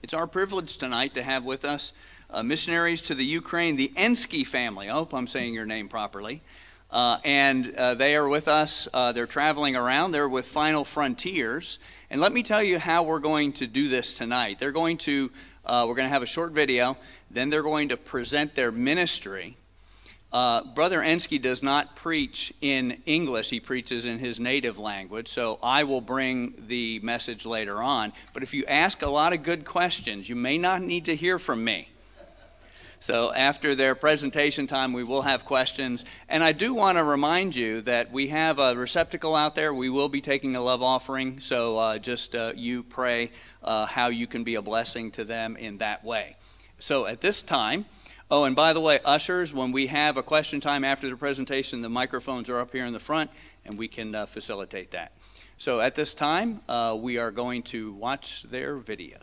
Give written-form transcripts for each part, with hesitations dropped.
It's our privilege tonight to have with us missionaries to the Ukraine, the Ensky family. I hope I'm saying your name properly. And they are with us. They're traveling around. They're with Final Frontiers. And let me tell you how we're going to do this tonight. We're going to have a short video. Then they're going to present their ministry. Brother Ensky does not preach in English. He preaches in his native language. So I will bring the message later on. But if you ask a lot of good questions, you may not need to hear from me. So after their presentation time, we will have questions. And I do want to remind you that we have a receptacle out there. We will be taking a love offering. So you pray how you can be a blessing to them in that way. So at this time, oh, and by the way, ushers, when we have a question time after the presentation, the microphones are up here in the front, and we can facilitate that. So at this time, we are going to watch their video.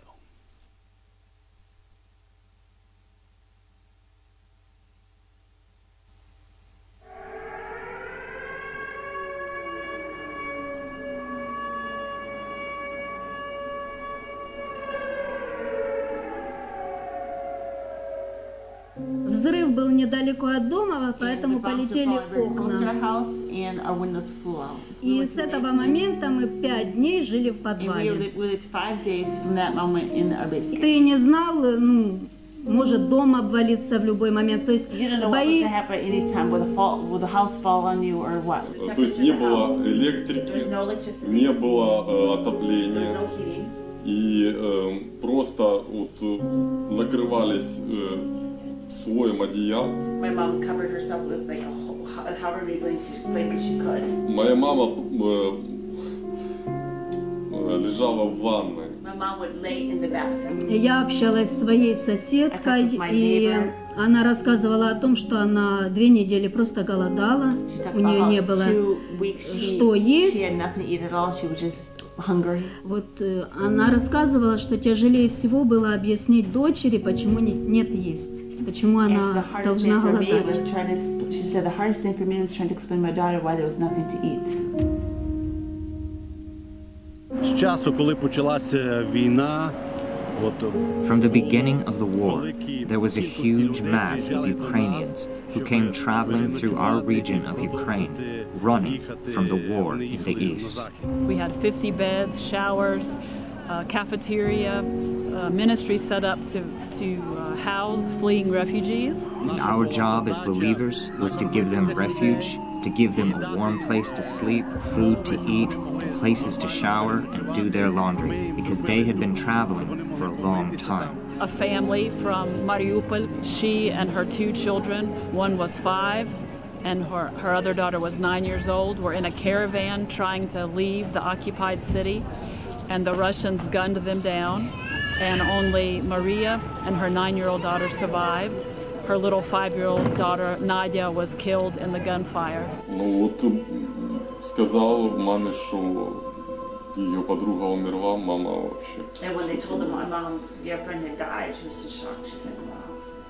Взрыв был недалеко от дома, поэтому полетели окна. И с этого момента мы 5 дней жили в подвале. Ты не знал, может дом обвалиться в любой момент. То есть бои... То есть не было электрики, не было отопления. И просто вот накрывались слоем одеял. Моя мама лежала в ванной. Я общалась с своей соседкой, и она рассказывала о том, что она 2 недели просто голодала, у нее не было что есть. Вот она рассказывала, что тяжелее всего было объяснить дочери, почему нет есть, почему она должна голодать. З часу, коли почалася війна, From the beginning of the war, there was a huge mass of Ukrainians who came traveling through our region of Ukraine, running from the war in the east. We had 50 beds, showers, cafeteria, ministry set up to house fleeing refugees. And our job as believers was to give them refuge, to give them a warm place to sleep, food to eat, places to shower and do their laundry, because they had been traveling for a long time. A family from Mariupol, she and her 2 children, one was 5 and her other daughter was 9 years old, were in a caravan trying to leave the occupied city, and the Russians gunned them down, and only Maria and her 9-year-old daughter survived. Her little 5-year-old daughter, Nadia, was killed in the gunfire. Сказал маме, что ее подруга умерла, мама вообще. And when they told her my friend had died, she was in shock. She said, "Wow."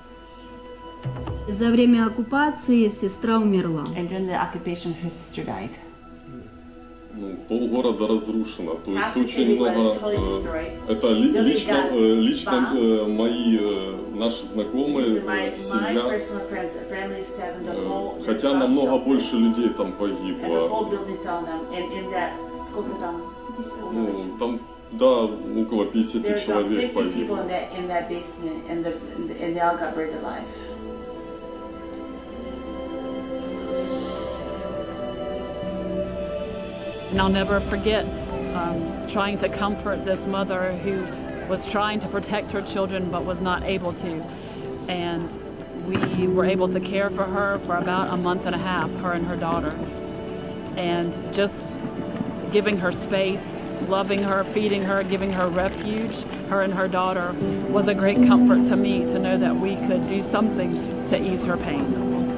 За время оккупации сестра умерла. And during the occupation, her sister died. Полгорода разрушено, то есть очень много. Это лично мои наши знакомые, семья. Хотя намного больше людей там погибло. Там около 50 человек погибло. And I'll never forget trying to comfort this mother who was trying to protect her children but was not able to. And we were able to care for her for about a month and a half, her and her daughter. And just giving her space, loving her, feeding her, giving her refuge, her and her daughter, was a great comfort to me to know that we could do something to ease her pain.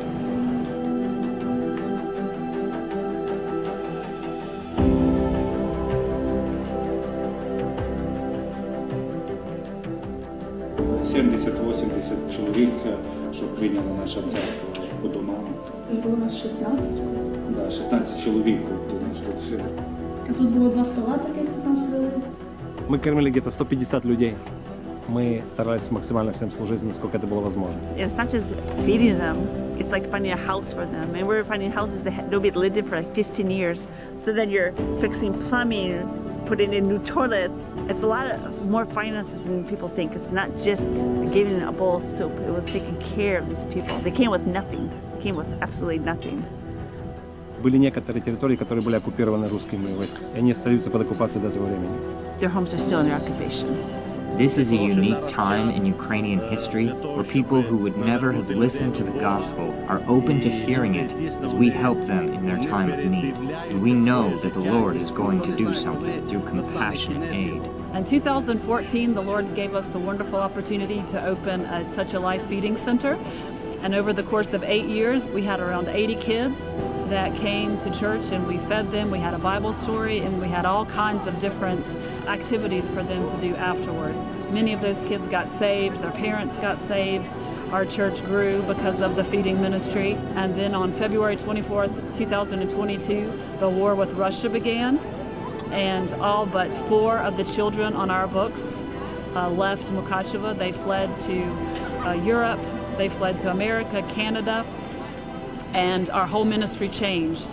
Чоловік, що прийняла наша церква по домам. Було нас 16. Да, 16 чоловік до нас тут. А тут було 2 стола таких, там сидели. Мы кормили где-то 150 людей. мы старались максимально всем служить, насколько это было возможно. It's not just feeding them, it's like finding a house for them. And we're finding houses that nobody lived in for like 15 years. So then you're fixing plumbing, putting in new toilets. It's a lot of more finances than people think. It's not just giving a bowl of soup. It was taking care of these people. They came with nothing. They came with absolutely nothing. Были некоторые территории, которые были оккупированы русскими войсками, и они остаются под оккупацией до этого времени. Their homes are still under occupation. This is a unique time in Ukrainian history where people who would never have listened to the gospel are open to hearing it as we help them in their time of need. And we know that the Lord is going to do something through compassionate aid. In 2014, the Lord gave us the wonderful opportunity to open a Touch a Life feeding center. And over the course of 8 years, we had around 80 kids that came to church, and we fed them. We had a Bible story, and we had all kinds of different activities for them to do afterwards. Many of those kids got saved. Their parents got saved. Our church grew because of the feeding ministry. And then on February 24th, 2022, the war with Russia began. And all but 4 of the children on our books left Mukachevo. They fled to Europe. They fled to America, Canada, and our whole ministry changed.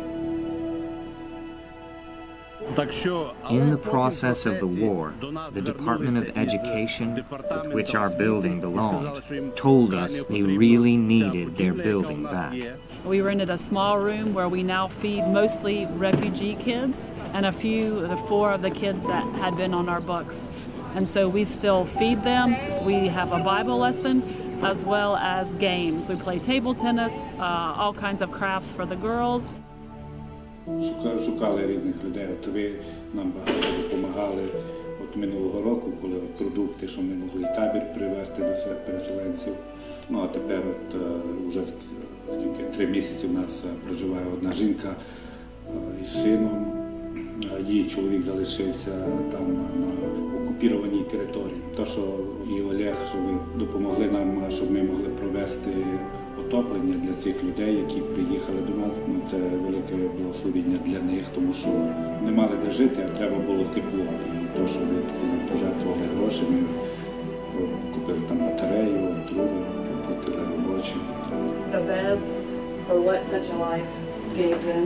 In the process of the war, the Department of Education, with which our building belonged, told us they really needed their building back. We rented a small room where we now feed mostly refugee kids and the 4 of the kids that had been on our books. And so we still feed them. We have a Bible lesson, as well as games. We play table tennis, all kinds of crafts for the girls. Шукали різних людей. От ви нам багато допомагали от минулого року, коли продукти, що ми могли і табір привезти до себе переселенців. Ну, а тепер от вже 3 місяці в нас проживає одна жінка із сином. Її чоловік залишився там на окупірованій території. То, що і Олег, що ви допомогли нам, щоб ми могли провести отоплення для цих людей, які приїхали до нас, ну, це велике благословення для них, тому що не мали де жити, а треба було тепло. І то, що ви пожертвували гроші, ми купили там батарею, труби, платили робочі. The beds for what Touch a Life gave them.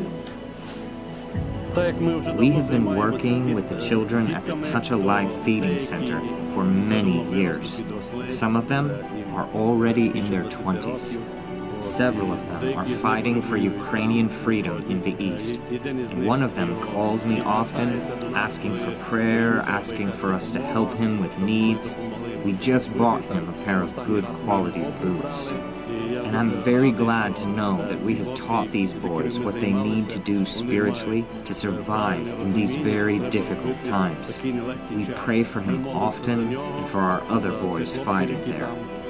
We have been working with the children at the Touch a Life Feeding Center for many years. Some of them are already in their 20s. Several of them are fighting for Ukrainian freedom in the East. And one of them calls me often, asking for prayer, asking for us to help him with needs. We just bought him a pair of good quality boots. And I'm very glad to know that we have taught these boys what they need to do spiritually to survive in these very difficult times. We pray for him often and for our other boys fighting there.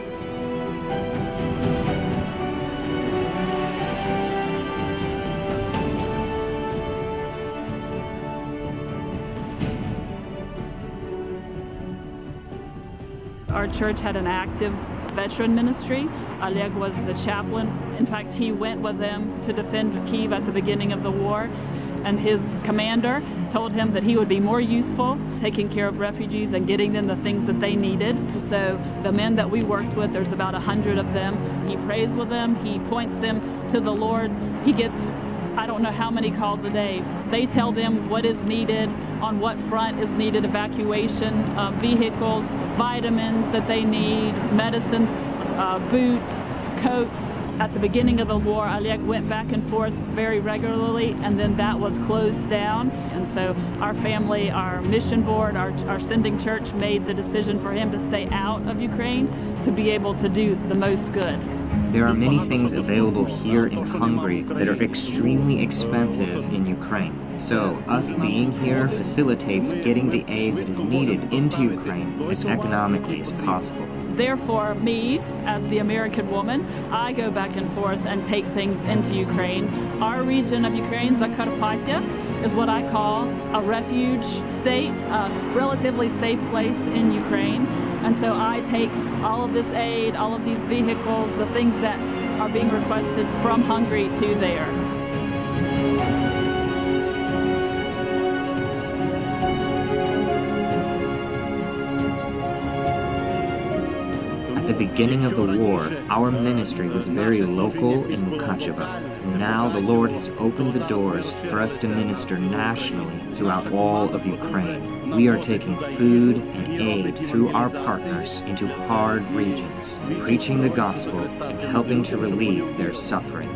Our church had an active veteran ministry. Oleg was the chaplain. In fact, he went with them to defend Kyiv at the beginning of the war. And his commander told him that he would be more useful taking care of refugees and getting them the things that they needed. So the men that we worked with, there's about 100 of them. He prays with them. He points them to the Lord. He gets, I don't know how many calls a day. They tell them what is needed, on what front is needed, evacuation, vehicles, vitamins that they need, medicine, boots, coats. At the beginning of the war, Oleg went back and forth very regularly, and then that was closed down. And so our family, our mission board, our sending church made the decision for him to stay out of Ukraine to be able to do the most good. There are many things available here in Hungary that are extremely expensive in Ukraine. So, us being here facilitates getting the aid that is needed into Ukraine as economically as possible. Therefore, me, as the American woman, I go back and forth and take things into Ukraine. Our region of Ukraine, Zakarpattia, is what I call a refuge state, a relatively safe place in Ukraine. And so I take all of this aid, all of these vehicles, the things that are being requested from Hungary to there. At the beginning of the war, our ministry was very local in Mukachevo. Now the Lord has opened the doors for us to minister nationally throughout all of Ukraine. We are taking food and aid through our partners into hard regions, preaching the gospel and helping to relieve their suffering.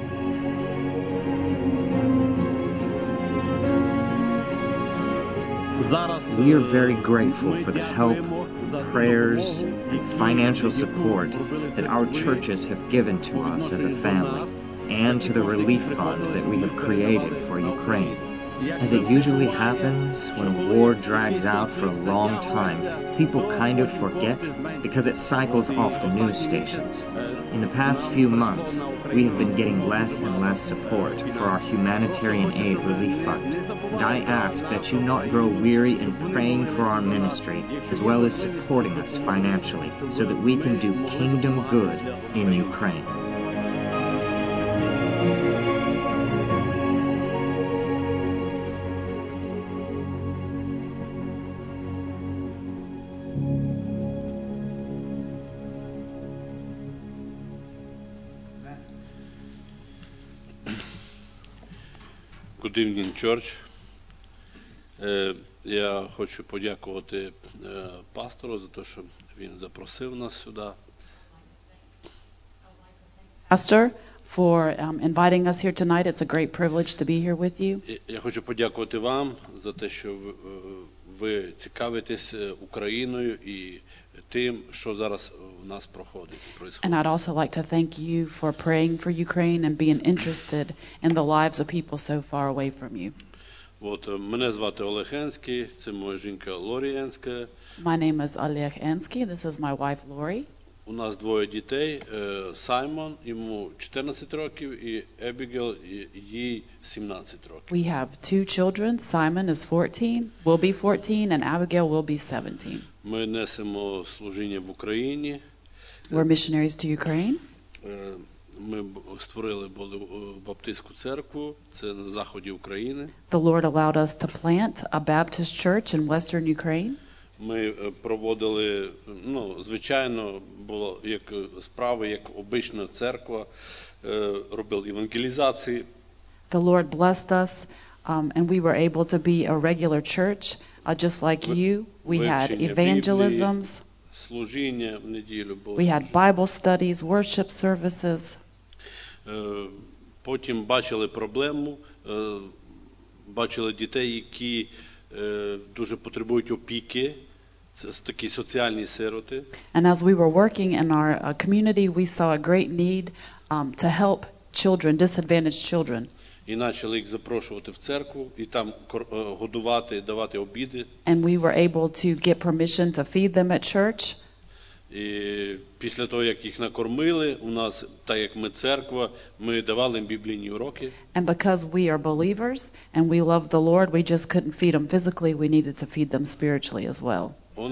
We are very grateful for the help, prayers, and financial support that our churches have given to us as a family, and to the relief fund that we have created for Ukraine. As it usually happens when a war drags out for a long time, people kind of forget because it cycles off the news stations. In the past few months, we have been getting less and less support for our humanitarian aid relief fund. And I ask that you not grow weary in praying for our ministry as well as supporting us financially so that we can do kingdom good in Ukraine. Good evening, church. Я хочу подякувати пастору за те, що він запросив нас сюди. Pastor, for inviting us here tonight. It's a great privilege to be here with you. Я хочу подякувати вам за те, що ви цікавитесь Україною і тим, що зараз у нас проходить. And I'd also like to thank you for praying for Ukraine and being interested in the lives of people so far away from you. От мене звати Олег Енський, це моя жінка Лорі Енська. My name is Oleg Ensky. This is my wife Lori. У нас двоє дітей. Саймон, йому 14 років, і Ебігел, їй 17 років. We have two children. Simon is 14, will be 14, and Abigail will be 17. Ми несемо служіння в Україні. We're missionaries to Ukraine. Ми створили баптистську церкву, це на заході України. The Lord allowed us to plant a Baptist church in western Ukraine. Ми проводили, звичайно, було як справи, як обична церква, робили евангелізації. The Lord blessed us, and we were able to be a regular church, just like you. We had evangelisms. Служіння в неділю було. We had Bible studies, worship services. Потім бачили проблему, бачили дітей, які дуже потребують опіки. Це такі соціальні сироти. And as we were working in our community, we saw a great need to help children, disadvantaged children. І почали їх запрошувати в церкву, і там годувати, давати обіди. And we were able to get permission to feed them at church. І після того, як їх накормили, у нас, так як ми церква, ми давали їм біблійні уроки. And because we are believers and we love the Lord, we just couldn't feed them physically, we needed to feed them spiritually as well.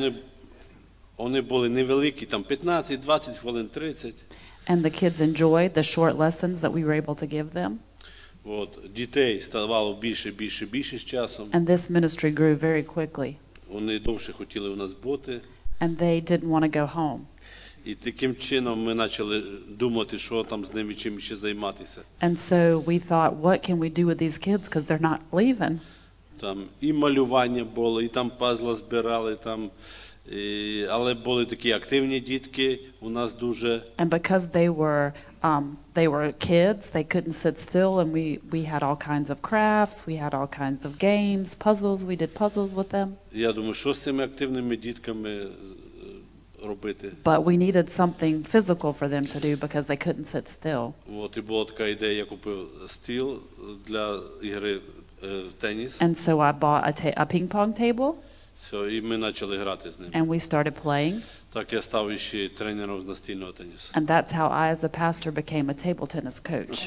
Вони були невеликі, там 15, 20 хвилин, 30. And the kids enjoyed the short lessons that we were able to give them. От, дітей ставало більше з часом. And this ministry grew very quickly. Вони довше хотіли у нас бути. And they didn't want to go home. І таким чином ми почали думати, що там з ними чим ще займатися. And so we thought, what can we do with these kids because they're not leaving? Там і малювання було, і там пазла збирали, там, але були такі активні дітки у нас дуже. And because they were kids, they couldn't sit still, and we had all kinds of crafts, we had all kinds of games, puzzles, we did puzzles with them. Я думаю, що з цими активними дітками робити? But we needed something physical for them to do because they couldn't sit still. От і була така ідея, я купив стіл для ігри в теніс. And so I bought a ping pong table. І ми почали грати з ними. And we started playing. Так я став ще тренером з настільного тенісу. And that's how I, as a pastor, became a table tennis coach.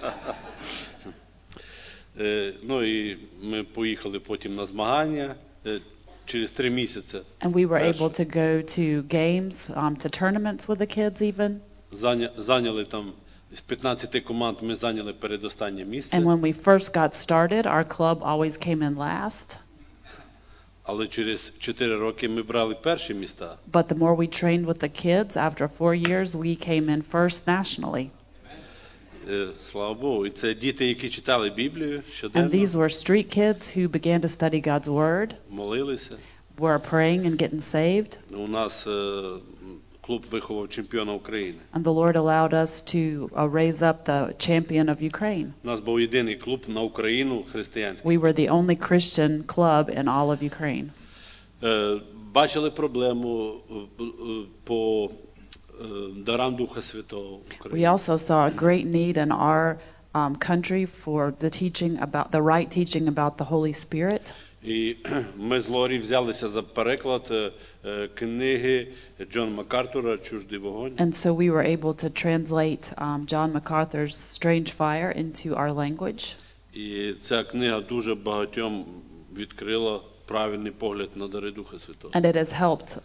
І ми поїхали потім на змагання через 3 місяці. And we were able to go to games, to tournaments with the kids even. Зайняли там з 15 команд, ми зайняли передостаннє місце. And when we first got started, our club always came in last. Але через 4 роки ми брали перші міста. But the more we trained with the kids, after 4 years, we came in first nationally. Слава Богу. І це діти, які читали Біблію And щоденно, these were street kids who began to study God's Word, молилися. were praying and getting saved. У нас клуб виховав чемпіона України. And the Lord allowed us to raise up the champion of Ukraine. У нас був єдиний клуб на Україну християнський. We were the only Christian club in all of Ukraine. Бачили проблему по дарам Духа Святого в We Україні. also saw a great need in our country for the right teaching about the Holy Spirit. І ми з Лорі взялися за переклад книги Джона Макартура «Чуждий вогонь». And so we were able to translate John MacArthur's Strange Fire into our language. І ця книга дуже багатьом відкрила правильний погляд на дари Духа Святого. And it has helped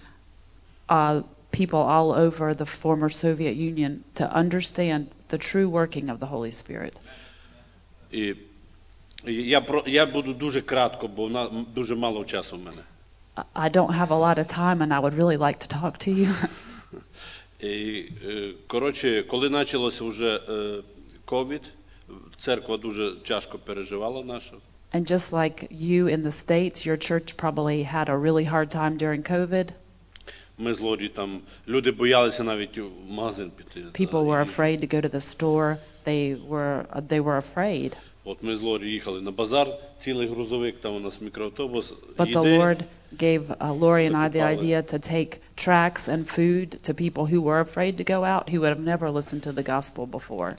people all over the former Soviet Union to understand the true working of the Holy Spirit. І я буду дуже кратко, бо дуже мало часу в мене. I don't have a lot of time and I would really like to talk to you. І, коротше, коли почалося вже ковід, церква дуже тяжко переживала наша. And just like you in the States, your church probably had a really hard time during COVID. Ми з Лорі там, люди боялися навіть в магазин піти. People were afraid to go to the store. They were afraid. От ми з Лорі їхали на базар, цілий грузовик, там у нас мікроавтобус. But the Lord gave Lori and I the idea to take tracts and food to people who were afraid to go out, who would have never listened to the gospel before.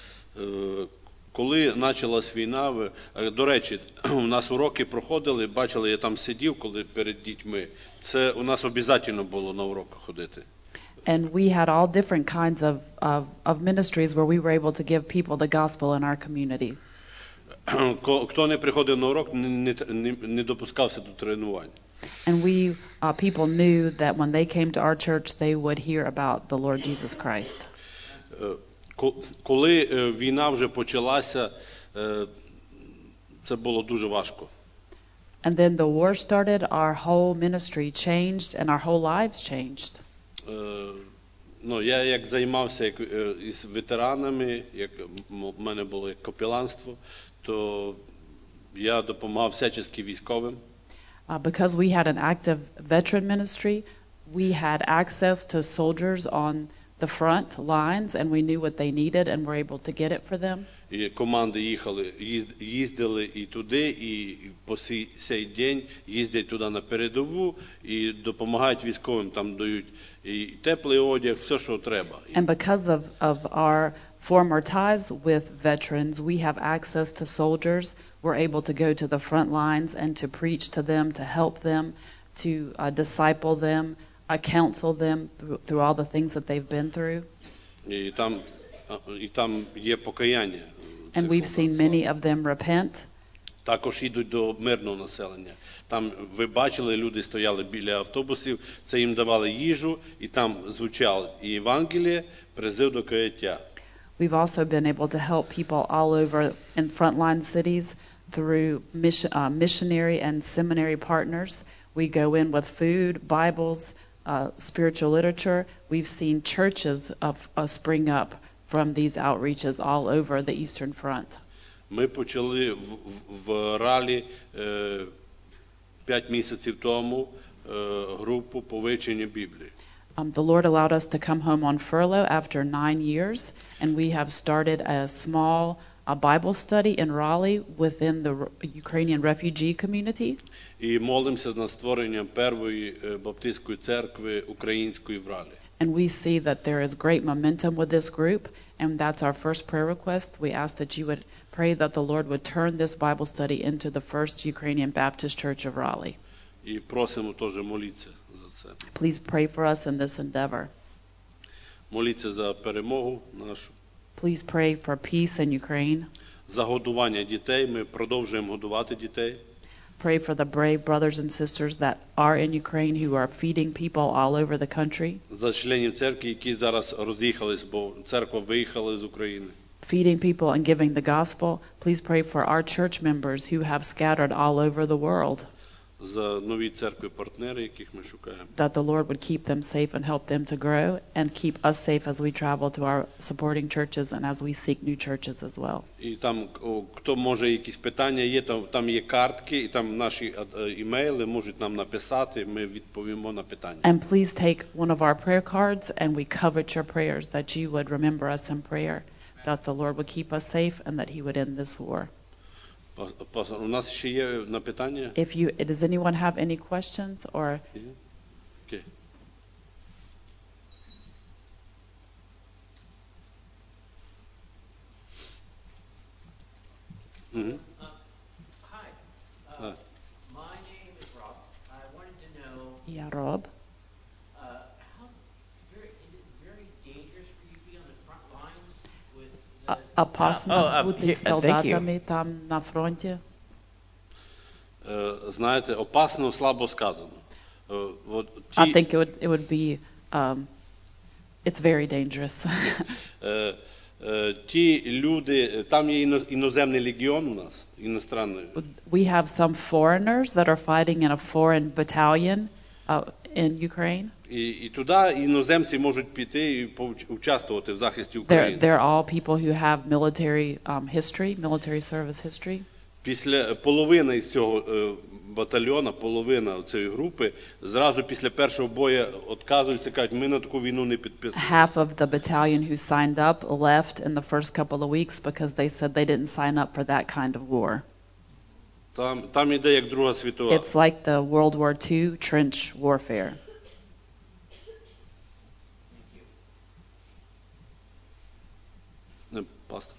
Коли почалась війна, до речі, у нас уроки проходили, бачили, я там сидів, коли перед дітьми. Це у нас обов'язково було на уроки ходити. And we had all different kinds of ministries where we were able to give people the gospel in our community. Хто не приходив на урок, не допускався до тренувань. And people knew that when they came to our church, they would hear about the Lord Jesus Christ. Коли війна вже почалася, це було дуже важко. And then the war started, our whole ministry changed and our whole lives changed. Я як займався із ветеранами, як в мене було як капеланство, то я допомагав всячески військовим. Because we had an active veteran ministry, we had access to soldiers on the front lines and we knew what they needed and were able to get it for them. І команди їздили і туди, і по сей день їздять туди на передову і допомагають військовим, там дають і теплий одяг, все, що треба. And because of our former ties with veterans, we have access to soldiers. We're able to go to the front lines and to preach to them, to help them, to disciple them, counsel them through all the things that they've been through. І там є покаяння. And we've seen many of them repent. Також йдуть до мирного населення. Там ви бачили, люди стояли біля автобусів, це їм давали їжу, і там звучало і Євангеліє, призив до каяття. We've also been able to help people all over in frontline cities through missionary and seminary partners. We go in with food, Bibles, spiritual literature. We've seen churches spring up from these outreaches all over the Eastern Front. Ми почали в Ралі 5 місяців тому групу по вивченню Біблії. The Lord allowed us to come home on furlough after 9 years, and we have started a small Bible study in Raleigh within the Ukrainian refugee community. І молимося над створенням першої баптистської церкви української в Ралі. And we see that there is great momentum with this group, and that's our first prayer request. We ask that you would pray that the Lord would turn this Bible study into the first Ukrainian Baptist Church of Raleigh. І просимо теж молитися за це. Please pray for us in this endeavor. Моліться за перемогу нашу. Please pray for peace in Ukraine. За годування дітей. Ми продовжуємо годувати дітей. Pray for the brave brothers and sisters that are in Ukraine who are feeding people all over the country. За членів церкви, які зараз роз'їхались, бо церква виїхала з України. Feeding people and giving the gospel. Please pray for our church members who have scattered all over the world. за нові церкви партнери, яких ми шукаємо. That the Lord would keep them safe and help them to grow and keep us safe as we travel to our supporting churches and as we seek new churches as well. І там, хто може якісь питання є, там є картки, і там наші імейли можуть нам написати, ми відповімо на питання. And please take one of our prayer cards and we covet your prayers that you would remember us in prayer, that the Lord would keep us safe and that he would end this war. У нас ще є на питання? Does anyone have any questions or? Okay. Hi. My name is Rob. I wanted to know. Yeah, Rob. Is it very dangerous for you to be on the front lines with? Опасно бути солдатами там на фронті? Знаєте, опасно слабо сказано. I think it would be it's very dangerous. Ті люди, там є іноземний легіон у нас, іностранний. We have some foreigners that are fighting in a foreign battalion in Ukraine. І туди іноземці можуть піти і участвувати в захисті України. They're all people who have military history, military service history. Після половина із цього батальйона, половина цієї групи, зразу після першого бою відказуються, кажуть, ми на таку війну не підписуємо. Half of the battalion who signed up left in the first couple of weeks because they said they didn't sign up for that kind of war. Там іде як Друга світова. It's like the World War II trench warfare. Pastor.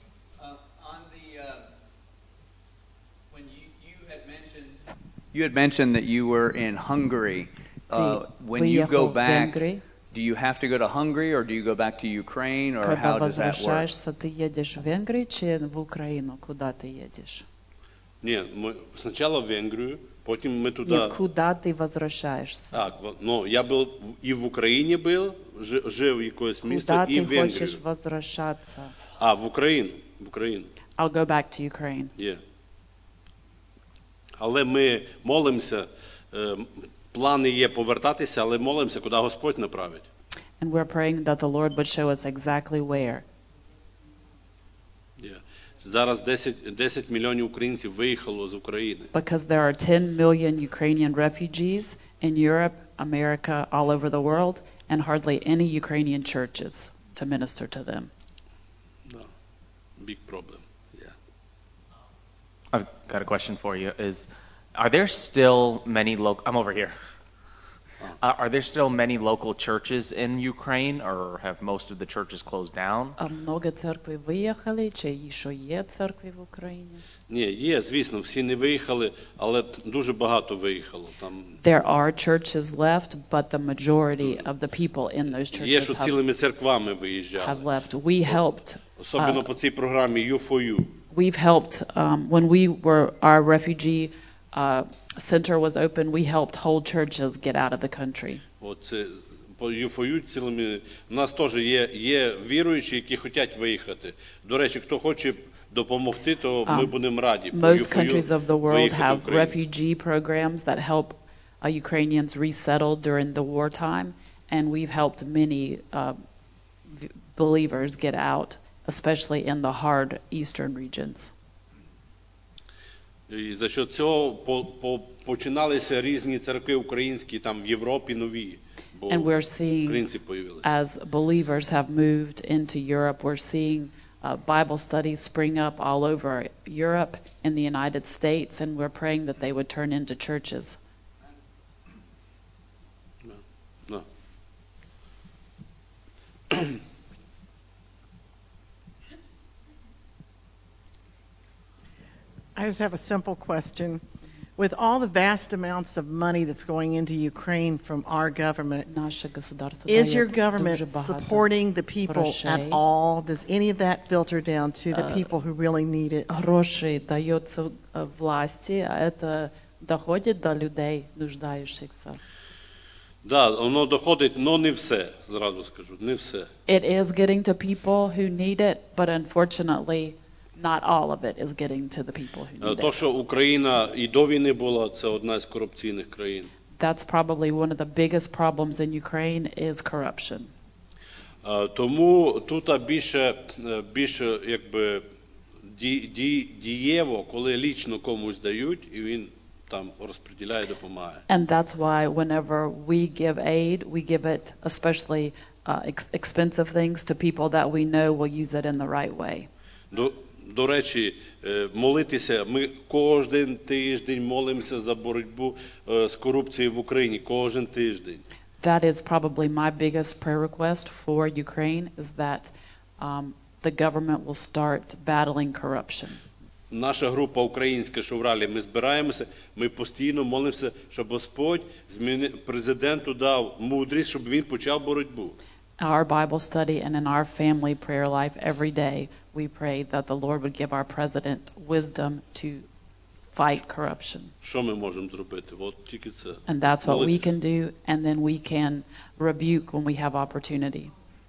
You had mentioned that you were in Hungary. When you go back, do you have to go to Hungary or do you go back to Ukraine or how does that work? Возвращаешься, ты едешь в Венгрию чи в Украину? Куда ты едешь? Ні, ми спочатку в Венгрію, потім ми туди. Нет, куда ты возвращаешься? Так, ну, я був і в Україні був, жив якесь місто, куда і в Венгрію. Куда ты хочешь возвращаться? В Україну, в Україну. I'll go back to Ukraine. Yeah. Але ми молимося, плани є повертатися, але молимося, куди Господь направить. And we're praying that the Lord would show us exactly where. Yeah. Зараз 10 мільйонів українців виїхало з України. Because there are 10 million Ukrainian refugees in Europe, America, all over the world, and hardly any Ukrainian churches to minister to them. No. Big problem. Yeah. I've got a question for you. Are there still many local? I'm over here. Are there still many local churches in Ukraine, or have most of the churches closed down? Много церкви виїхали, чи ще є церкви в Україні? Ні, є, звісно, всі не виїхали, але дуже багато виїхало. Там There are churches left, but the majority of the people in those churches є, що цілими церквами виїжджали. Have left. We helped. Особливо по цій програмі U4U. We've helped when our refugee center was open. We helped whole churches get out of the country. Оце по U4U цілими. У нас теж є віруючі, які хочуть виїхати. До речі, хто хоче допомогти, то ми будемо раді. Most countries of the world have refugee programs that help Ukrainians resettle during the wartime, and we've helped many believers get out, especially in the hard eastern regions. І за що цього починалися різні церкви українські там в Європі нові, бо українці появилися. As believers have moved into Europe, we're seeing Bible studies spring up all over Europe and the United States, and we're praying that they would turn into churches. No. I just have a simple question. With all the vast amounts of money that's going into Ukraine from our government, is your government supporting the people at all? Does any of that filter down to the people who really need it? Гроши дается власти, а это доходит до людей, нуждающихся. Да, воно доходить, но не все, зразу скажу, не все. It is getting to people who need it, but unfortunately, not all of it is getting to the people who need То, it. що Україна і до війни була, це одна з корупційних країн. That's probably one of the biggest problems in Ukraine is corruption. Тому тут більше якби дієво, коли лічно комусь дають, і він там розподіляє, допомагає. And that's why whenever we give aid, we give it especially expensive things to people that we know will use it in the right way. До речі, молитися, ми кожен тиждень молимося за боротьбу з корупцією в Україні, кожен тиждень. That is probably my biggest prayer request for Ukraine is that the government will start battling corruption. Наша група українська, що в Ралі, ми збираємося, ми постійно молимося, щоб Господь президенту дав мудрість, щоб він почав боротьбу. Our Bible study and in our family prayer life every day, we pray that the Lord would give our president wisdom to fight corruption. Що ми можемо зробити? От тільки це. And that's what we can do, and then we can rebuke when we have opportunity.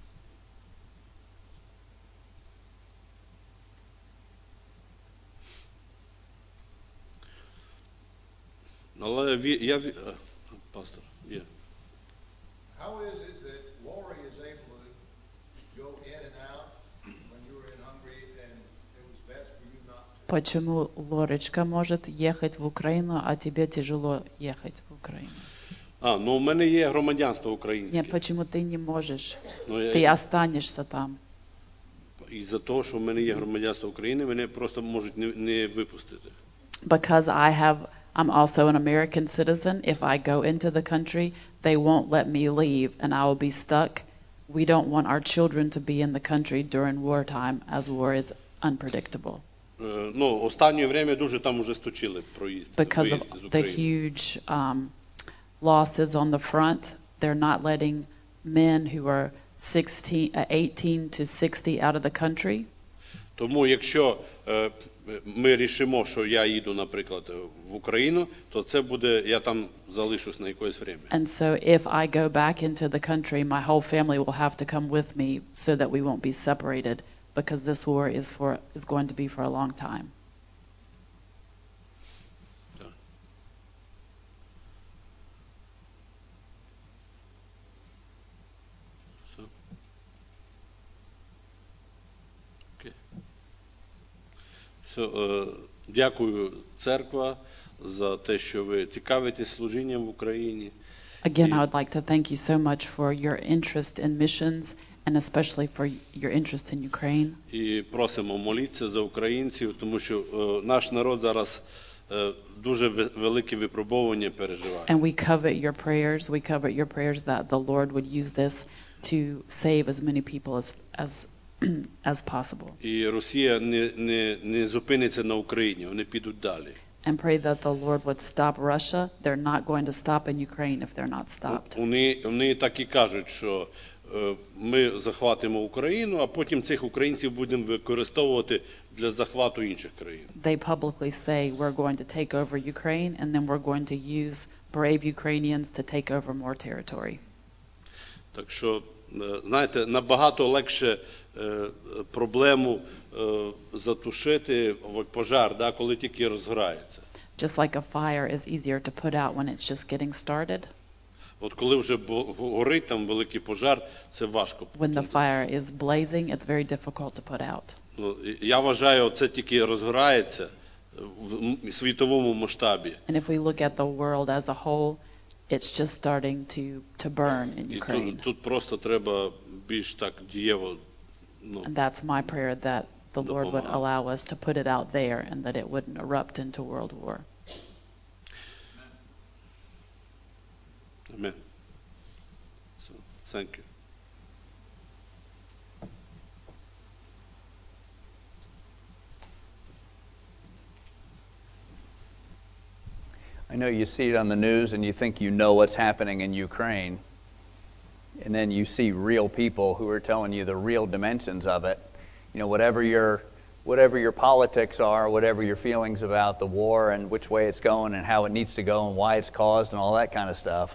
Але пастор, є. How is it that Lori is able to go in and out when you were in Hungary and it was best for you not to? Почему Лорочка может ехать в Украину, а тебе тяжело ехать в Украину? Ну у мене є громадянство українське. Нет, почему ты не можешь? Ты останешься там. Із-за того, що в мене є громадянство України, мене просто можуть не випустити. Because I'm also an American citizen. If I go into the country, they won't let me leave and I will be stuck. We don't want our children to be in the country during wartime, as war is unpredictable. Останнє время дуже там уже сточили проїзд. Because of the huge losses on the front, they're not letting men who are 18 to 60 out of the country. Тому якщо ми рішимо, що я їду, наприклад, в Україну, то це буде, я там залишусь на якесь время. And so if I go back into the country, my whole family will have to come with me so that we won't be separated, because this war is going to be for a long time. Дякую, церква, за те, що ви цікавитесь служінням в Україні. Again, I would like to thank you so much for your interest in missions and especially for your interest in Ukraine. І просимо молитися за українців, тому що наш народ зараз дуже велике випробування переживає. And we covet your prayers. We covet your prayers that the Lord would use this to save as many people as possible. І Росія не зупиниться на Україні, вони підуть далі. And pray that the Lord would stop Russia. They're not going to stop in Ukraine if they're not stopped. Вони так і кажуть, що ми захватимо Україну, а потім цих українців будемо використовувати для захвату інших країн. They publicly say we're going to take over Ukraine and then we're going to use brave Ukrainians to take over more territory. Так що, знаєте, набагато легше проблему затушити, пожар, да, коли тільки розгорається. Just like a fire is easier to put out when it's just getting started. От коли вже горить там великий пожар, це важко. When the fire is blazing, it's very difficult to put out. Я вважаю, це тільки розгорається в світовому масштабі. And if we look at the world as a whole, it's just starting to burn in Ukraine. Тут просто треба більш так дієво. And that's my prayer, that the Lord would allow us to put it out there and that it wouldn't erupt into world war. Amen. So, thank you. I know you see it on the news and you think you know what's happening in Ukraine, and then you see real people who are telling you the real dimensions of it. You know, whatever your politics are, whatever your feelings about the war and which way it's going and how it needs to go and why it's caused and all that kind of stuff,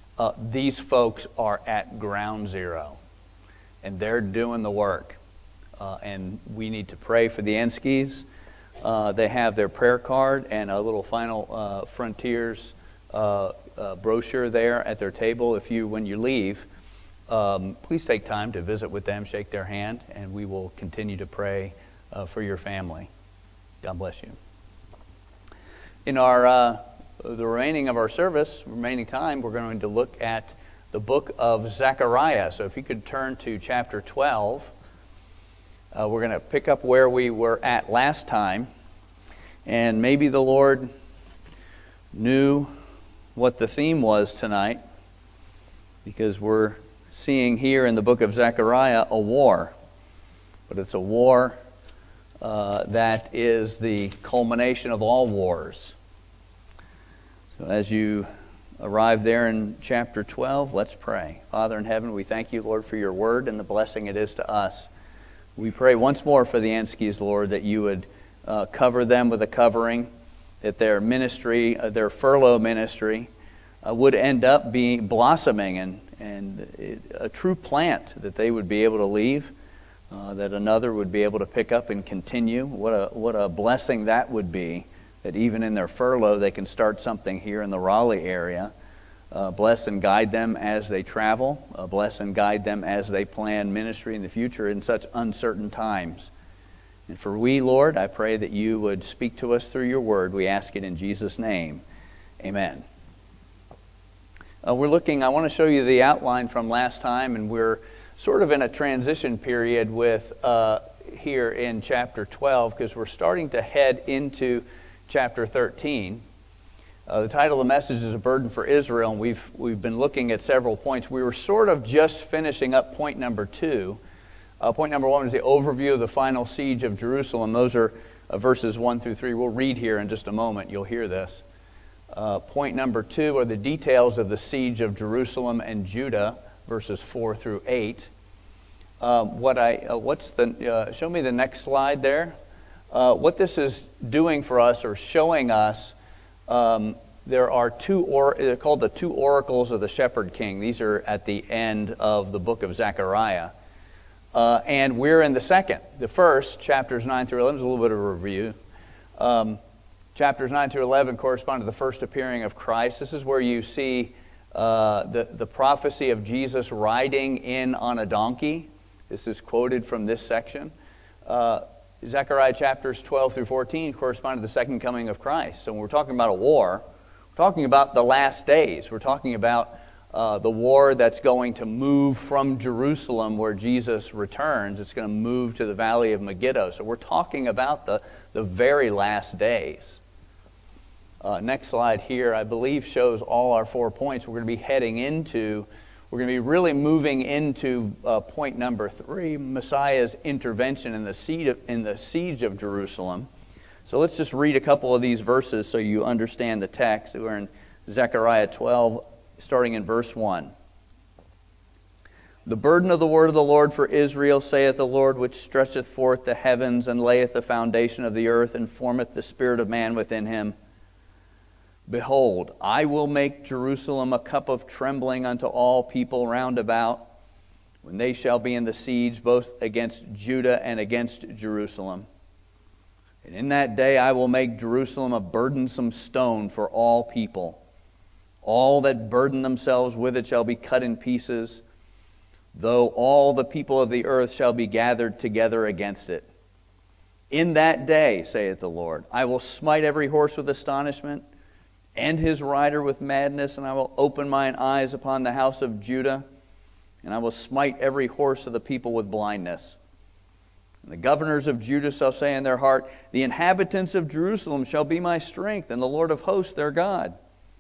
these folks are at ground zero, and they're doing the work and we need to pray for the Enskis. They have their prayer card and a little Final Frontiers brochure there at their table. When you leave, please take time to visit with them, shake their hand, and we will continue to pray for your family. God bless you. In the remaining of our service, remaining time, we're going to look at the book of Zechariah. So if you could turn to chapter 12, we're going to pick up where we were at last time. And maybe the Lord knew what the theme was tonight, because we're seeing here in the book of Zechariah a war. But it's a war that is the culmination of all wars. So as you arrive there in chapter 12, let's pray. Father in heaven, we thank you, Lord, for your word and the blessing it is to us. We pray once more for the Enskis, Lord, that you would cover them with a covering, that their ministry, their furlough ministry, would end up being blossoming and a true plant that they would be able to leave, that another would be able to pick up and continue. What a blessing that would be, that even in their furlough they can start something here in the Raleigh area. Bless and guide them as they travel. Bless and guide them as they plan ministry in the future in such uncertain times. And for we, Lord, I pray that you would speak to us through your word. We ask it in Jesus' name. Amen. I want to show you the outline from last time, and we're sort of in a transition period with here in chapter 12, because we're starting to head into chapter 13. The title of the message is A Burden for Israel, and we've been looking at several points. We were sort of just finishing up point number 2. Point number 1 is the overview of the final siege of Jerusalem. Those are verses 1 through 3. We'll read here in just a moment. You'll hear this. Point number 2 are the details of the siege of Jerusalem and Judah, verses 4 through 8. Show me the next slide there. What this is doing for us, or showing us, there are they're called the two oracles of the shepherd king. These are at the end of the book of Zechariah. And we're in the first, chapters 9 through 11, is a little bit of a review. Chapters 9 through 11 correspond to the first appearing of Christ. This is where you see the prophecy of Jesus riding in on a donkey. This is quoted from this section. Zechariah chapters 12 through 14 correspond to the second coming of Christ. So when we're talking about a war, we're talking about the last days. We're talking about the war that's going to move from Jerusalem, where Jesus returns. It's going to move to the valley of Megiddo. So we're talking about the very last days. Next slide here, I believe, shows all our 4 points. We're going to be really moving into point number 3, Messiah's intervention in the siege of Jerusalem. So let's just read a couple of these verses so you understand the text. We're in Zechariah 12, starting in verse 1. The burden of the word of the Lord for Israel, saith the Lord, which stretcheth forth the heavens, and layeth the foundation of the earth, and formeth the spirit of man within him. Behold, I will make Jerusalem a cup of trembling unto all people round about, when they shall be in the siege, both against Judah and against Jerusalem. And in that day I will make Jerusalem a burdensome stone for all people. All that burden themselves with it shall be cut in pieces, though all the people of the earth shall be gathered together against it. In that day, saith the Lord, I will smite every horse with astonishment, and his rider with madness, and I will open mine eyes upon the house of Judah, and I will smite every horse of the people with blindness. And the governors of Judah shall say in their heart, the inhabitants of Jerusalem shall be my strength, and the Lord of hosts their God.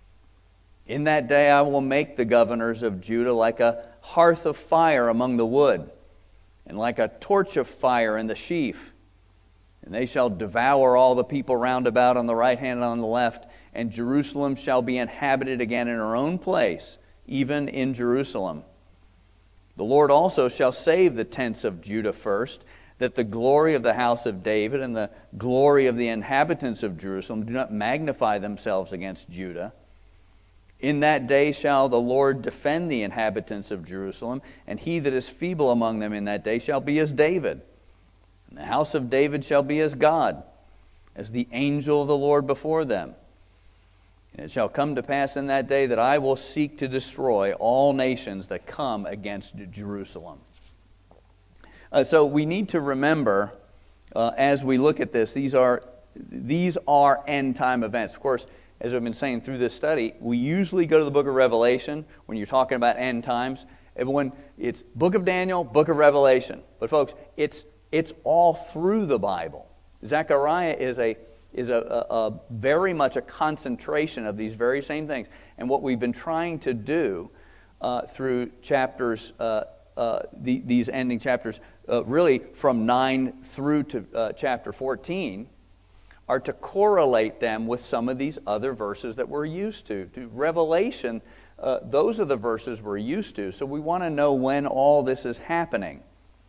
In that day I will make the governors of Judah like a hearth of fire among the wood, and like a torch of fire in the sheaf. And they shall devour all the people round about on the right hand and on the left, and Jerusalem shall be inhabited again in her own place, even in Jerusalem. The Lord also shall save the tents of Judah first, that the glory of the house of David and the glory of the inhabitants of Jerusalem do not magnify themselves against Judah. In that day shall the Lord defend the inhabitants of Jerusalem, and he that is feeble among them in that day shall be as David, And the house of David shall be as God, as the angel of the Lord before them. And it shall come to pass in that day that I will seek to destroy all nations that come against Jerusalem. So we need to remember, as we look at this, these are end-time events. Of course, as I've been saying through this study, we usually go to the book of Revelation when you're talking about end times. When it's book of Daniel, book of Revelation. But folks, it's all through the Bible. Zechariah is a very much a concentration of these very same things. And what we've been trying to do through chapters, these ending chapters, really from 9 through to chapter 14, are to correlate them with some of these other verses that we're used to. To Revelation, those are the verses we're used to. So we want to know when all this is happening.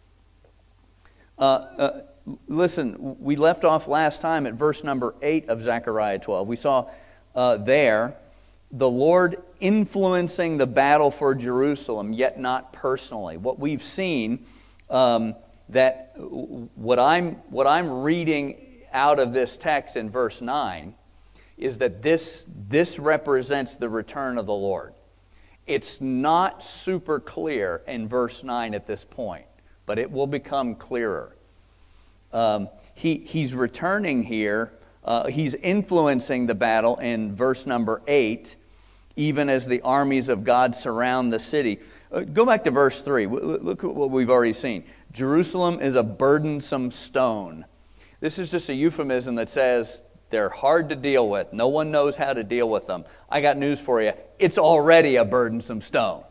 Listen, we left off last time at verse number 8 of Zechariah 12. We saw there the Lord influencing the battle for Jerusalem, yet not personally. What we've seen, that what I'm reading out of this text in verse 9 is that this represents the return of the Lord. It's not super clear in verse 9 at this point, but it will become clearer. He's returning here. He's influencing the battle in verse number 8, even as the armies of God surround the city. Go back to verse 3. Look at what we've already seen. Jerusalem is a burdensome stone. This is just a euphemism that says they're hard to deal with. No one knows how to deal with them. I got news for you. It's already a burdensome stone.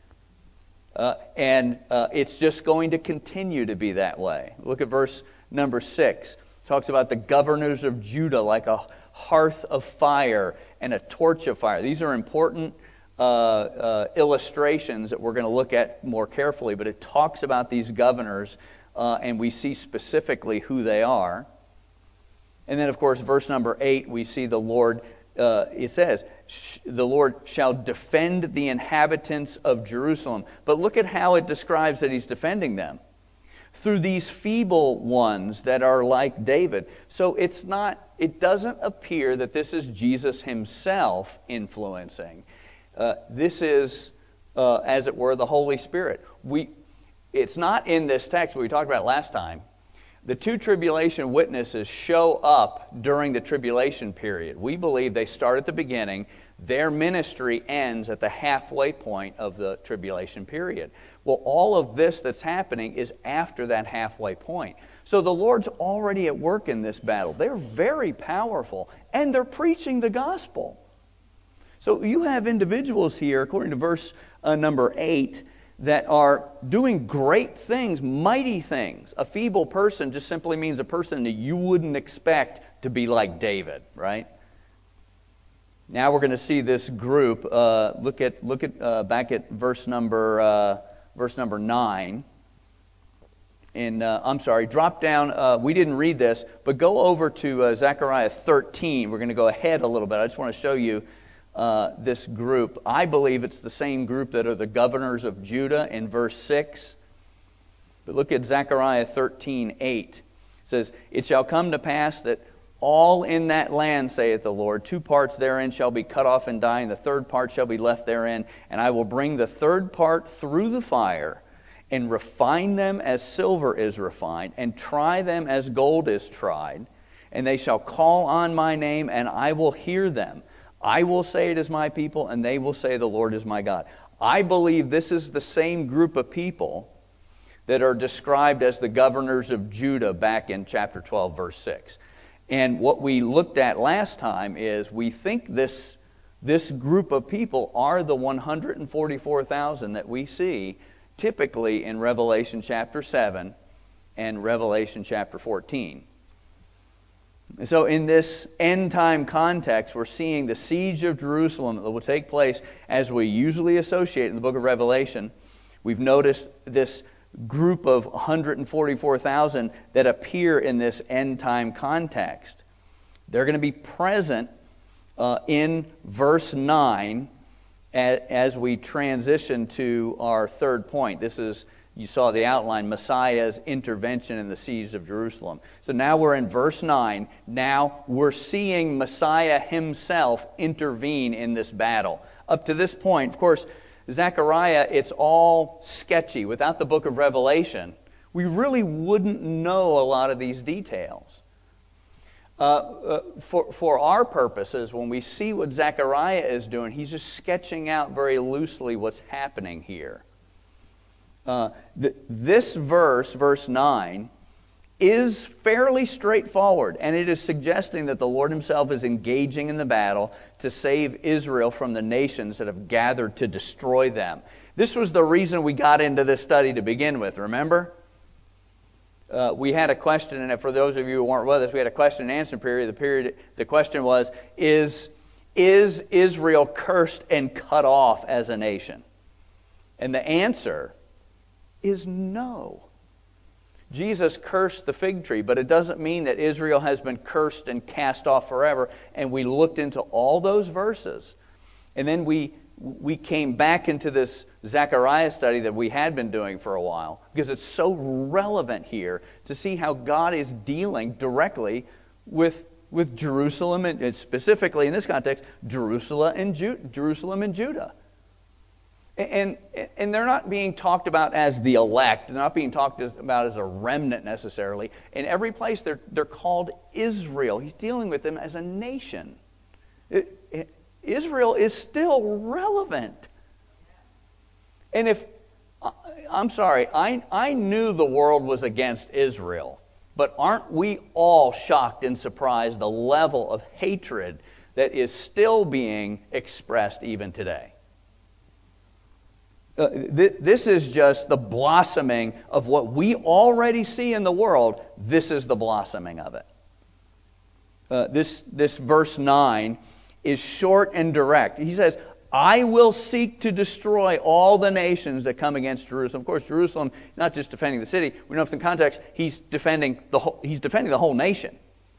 And it's just going to continue to be that way. Look at verse number 6. It talks about the governors of Judah like a hearth of fire and a torch of fire. These are important illustrations that we're going to look at more carefully, but it talks about these governors, and we see specifically who they are. And then, of course, verse number 8, we see the Lord, it says, the Lord shall defend the inhabitants of Jerusalem. But look at how it describes that he's defending them. Through these feeble ones that are like David. So it doesn't appear that this is Jesus himself influencing. This is, as it were, the Holy Spirit. It's not in this text, but we talked about it last time. The two tribulation witnesses show up during the tribulation period. We believe they start at the beginning. Their ministry ends at the halfway point of the tribulation period. Well, all of this that's happening is after that halfway point. So the Lord's already at work in this battle. They're very powerful, and they're preaching the gospel. So you have individuals here, according to verse number 8, that are doing great things, mighty things. A feeble person just simply means a person that you wouldn't expect to be like David, right? Now we're going to see this group. Look at back at verse number 9. And I'm sorry, drop down. We didn't read this, but go over to Zechariah 13. We're going to go ahead a little bit. I just want to show you this group. I believe it's the same group that are the governors of Judah in verse 6. But look at Zechariah 13:8. It says, "It shall come to pass that all in that land, saith the Lord, 2 parts therein shall be cut off and die, and the 3rd part shall be left therein. And I will bring the 3rd part through the fire, and refine them as silver is refined, and try them as gold is tried. And they shall call on my name, and I will hear them. I will say it is my people, and they will say the Lord is my God." I believe this is the same group of people that are described as the governors of Judah back in chapter 12, verse 6. And what we looked at last time is we think this group of people are the 144,000 that we see typically in Revelation chapter 7 and Revelation chapter 14. So in this end-time context, we're seeing the siege of Jerusalem that will take place as we usually associate in the book of Revelation. We've noticed this group of 144,000 that appear in this end-time context. They're going to be present in verse 9 as we transition to our third point. This is You saw the outline, Messiah's intervention in the siege of Jerusalem. So now we're in verse 9. Now we're seeing Messiah himself intervene in this battle. Up to this point, of course, Zechariah, it's all sketchy. Without the book of Revelation, we really wouldn't know a lot of these details. For our purposes, when we see what Zechariah is doing, he's just sketching out very loosely what's happening here. This verse 9, is fairly straightforward, and it is suggesting that the Lord himself is engaging in the battle to save Israel from the nations that have gathered to destroy them. This was the reason we got into this study to begin with, remember? We had a question, and for those of you who weren't with us, we had a question and answer period. The question was, is Israel cursed and cut off as a nation? And the answer is no. Jesus cursed the fig tree, but it doesn't mean that Israel has been cursed and cast off forever. And we looked into all those verses. And then we came back into this Zechariah study that we had been doing for a while, because it's so relevant here to see how God is dealing directly with Jerusalem, and specifically in this context, Jerusalem and Judah. And they're not being talked about as the elect. They're not being talked about as a remnant necessarily. In every place, they're called Israel. He's dealing with them as a nation. Israel is still relevant. And I'm sorry, I knew the world was against Israel, but aren't we all shocked and surprised the level of hatred that is still being expressed even today? This is just the blossoming of what we already see in the world. This is the blossoming of it. This verse 9 is short and direct. He says, I will seek to destroy all the nations that come against Jerusalem. Of course, Jerusalem, not just defending the city. We know from the context, he's defending the whole nation.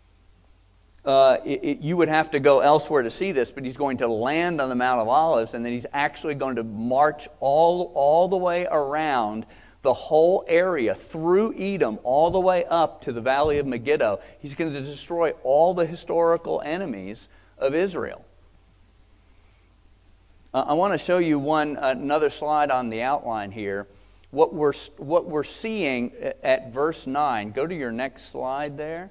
You would have to go elsewhere to see this, but he's going to land on the Mount of Olives, and then he's actually going to march all the way around the whole area, through Edom, all the way up to the Valley of Megiddo. He's going to destroy all the historical enemies of Israel. I want to show you another slide on the outline here. What we're seeing at verse 9. Go to your next slide there.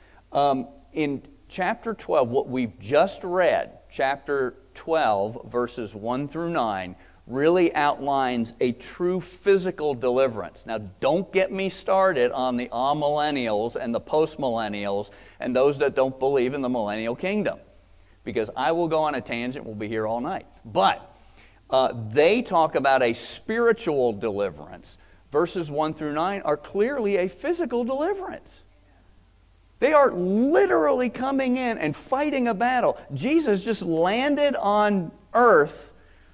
In chapter 12, what we've just read, chapter 12, verses 1 through 9, really outlines a true physical deliverance. Now, don't get me started on the amillennials and the postmillennials and those that don't believe in the millennial kingdom, because I will go on a tangent. We'll be here all night. But they talk about a spiritual deliverance. Verses 1 through 9 are clearly a physical deliverance. They are literally coming in and fighting a battle. Jesus just landed on earth.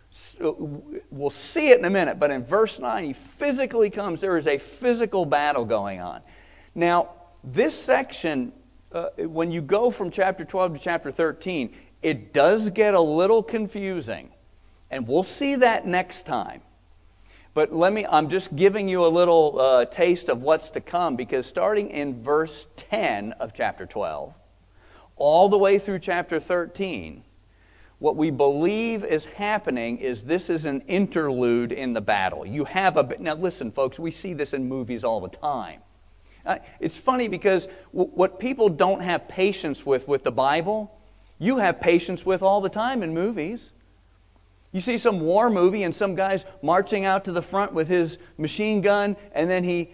We'll see it in a minute, but in verse 9, he physically comes. There is a physical battle going on. Now, this section, when you go from chapter 12 to chapter 13, it does get a little confusing. And we'll see that next time. But I'm just giving you a little taste of what's to come, because starting in verse 10 of chapter 12, all the way through chapter 13, what we believe is happening is this is an interlude in the battle. Now listen, folks, we see this in movies all the time. It's funny because what people don't have patience with the Bible, you have patience with all the time in movies. You see some war movie and some guy's marching out to the front with his machine gun, and then he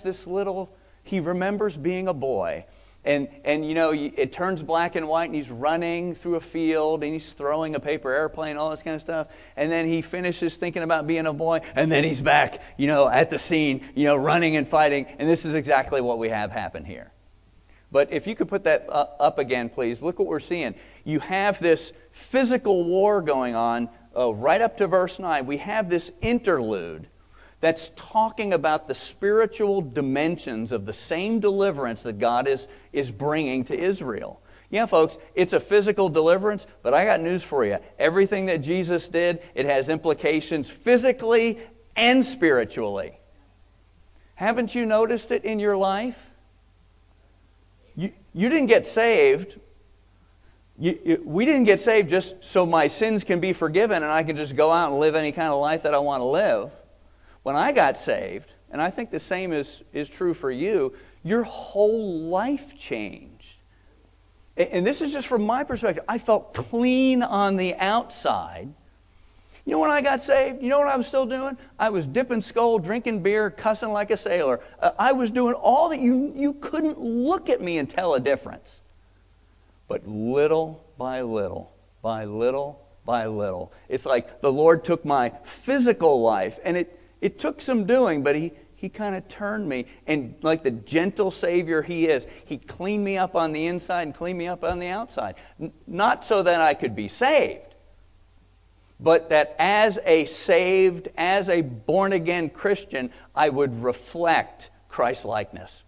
remembers being a boy. And it turns black and white, and he's running through a field, and he's throwing a paper airplane, all this kind of stuff. And then he finishes thinking about being a boy, and then he's back, at the scene, running and fighting. And this is exactly what we have happen here. But if you could put that up again, please. Look what we're seeing. You have this physical war going on. Right up to verse 9, we have this interlude that's talking about the spiritual dimensions of the same deliverance that God is bringing to Israel. Yeah, folks, it's a physical deliverance, but I got news for you. Everything that Jesus did, it has implications physically and spiritually. Haven't you noticed it in your life? You didn't get saved. We didn't get saved just so my sins can be forgiven and I can just go out and live any kind of life that I want to live. When I got saved, and I think the same is true for you, your whole life changed. And this is just from my perspective. I felt clean on the outside. You know when I got saved? You know what I was still doing? I was dipping skull, drinking beer, cussing like a sailor. I was doing all that. You couldn't look at me and tell a difference. But little by little, by little by little, it's like the Lord took my physical life, and it took some doing, but He kind of turned me, and like the gentle Savior He is, He cleaned me up on the inside and cleaned me up on the outside. Not so that I could be saved, but that as a saved, as a born-again Christian, I would reflect Christ-likeness.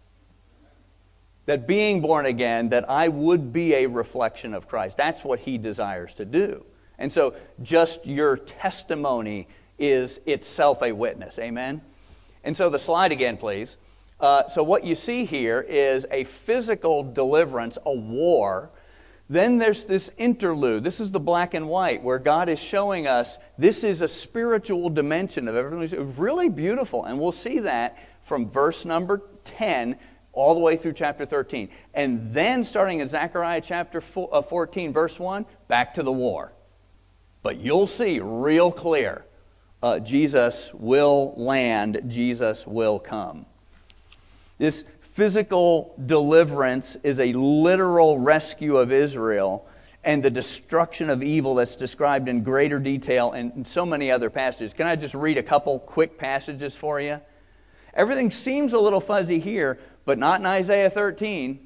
That being born again, that I would be a reflection of Christ. That's what He desires to do. And so just your testimony is itself a witness. Amen? And so the slide again, please. So what you see here is a physical deliverance, a war. Then there's this interlude. This is the black and white, where God is showing us this is a spiritual dimension of everything. It's really beautiful. And we'll see that from verse number 10 all the way through chapter 13. And then starting in Zechariah chapter 14, verse 1, back to the war. But you'll see real clear, Jesus will land, Jesus will come. This physical deliverance is a literal rescue of Israel and the destruction of evil that's described in greater detail in so many other passages. Can I just read a couple quick passages for you? Everything seems a little fuzzy here, but not in Isaiah 13.